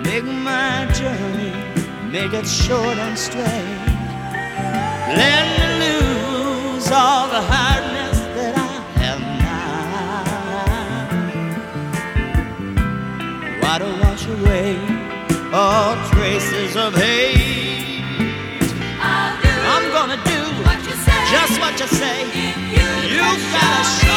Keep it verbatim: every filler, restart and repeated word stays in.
make my journey, make it short and straight. Let me lose all the hardness that I have now. Water wash away all traces of hate. I'll do I'm gonna do what you say, just what you say. if you You just gotta show show